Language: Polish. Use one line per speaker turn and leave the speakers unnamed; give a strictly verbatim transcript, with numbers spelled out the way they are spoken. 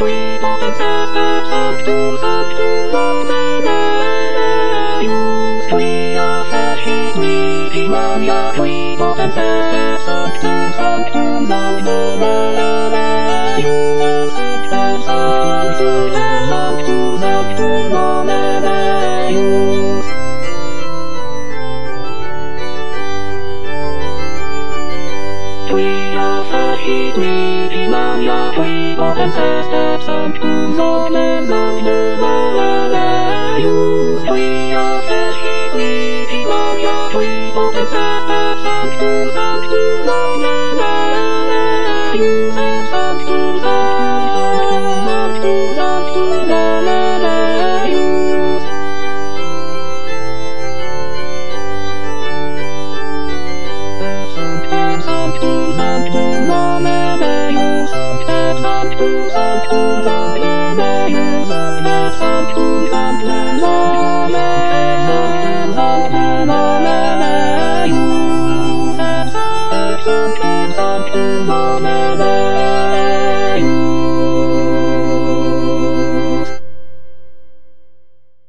three buttons, step, sanctum, sanctum, use three of the sheet, three, one, ya, three buttons, step, sanctum, sanctum, sanctum, use sanctum, sanctum, sanctum, sanctum, use. Three of the sheet, three, one, ya, three buttons, step, sanctum, sanctum, sanctum, use three of the sheet, three, one, ya, three buttons, step, sanctum, sanctum, sanctum, use sanctum, sanctum, sanctum, sanctum, sanctum, use. Sanctum, sanctum, sanctum, use sanctum, sanctum, sanctum, use sanctum, sanctum, sanctum, use sanctum, sanctum,